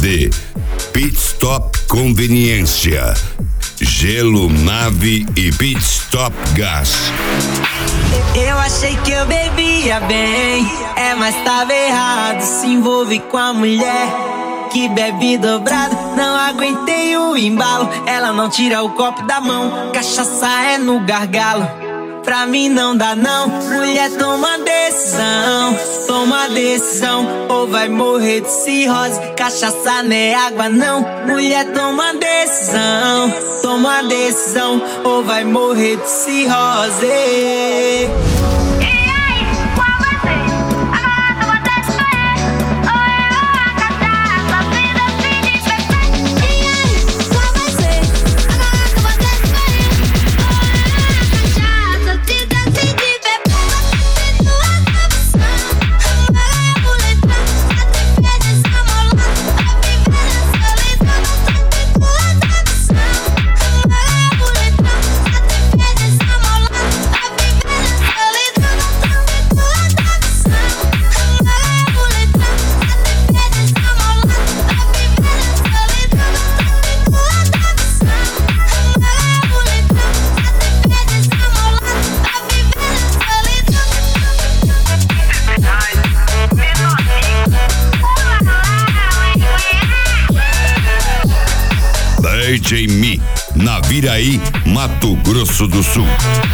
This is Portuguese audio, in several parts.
CD Pit Stop Conveniência, Gelo Nave e Pit Stop Gas. Eu achei que eu bebia bem, mas tava errado. Se envolve com a mulher que bebe dobrado. Não aguentei o embalo, ela não tira o copo da mão. Cachaça é no gargalo, pra mim não dá não. Mulher, toma decisão, ou vai morrer de cirrose. Cachaça não é água não. Mulher, toma decisão, ou vai morrer de cirrose. DJ Mi, Naviraí, Mato Grosso do Sul.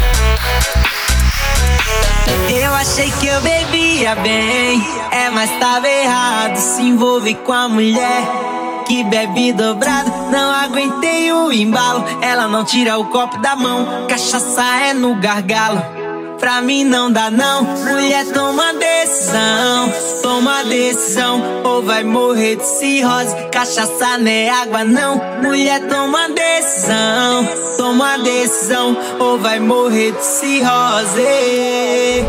Eu achei que eu bebia bem, mas tava errado. Se envolve com a mulher que bebe dobrado. Não aguentei o embalo, ela não tira o copo da mão. Cachaça é no gargalo, pra mim não dá não. Mulher, toma decisão, ou vai morrer de cirrose. Cachaça não é água não. Mulher, toma decisão, ou vai morrer de cirrose.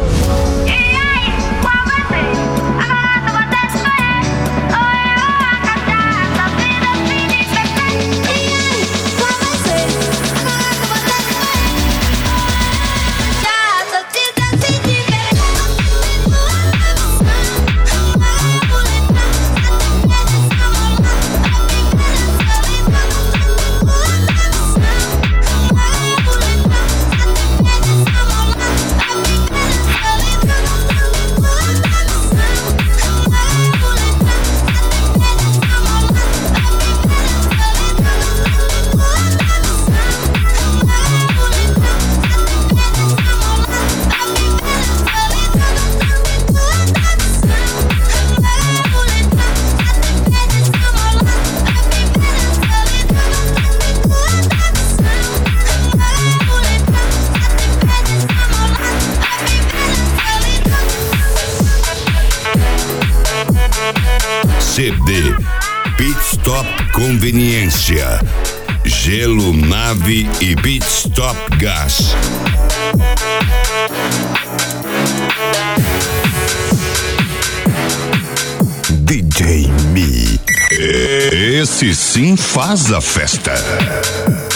CD Pit Stop Conveniência, Gelo Nave e Pit Stop Gas. DJ Mi, esse sim faz a festa.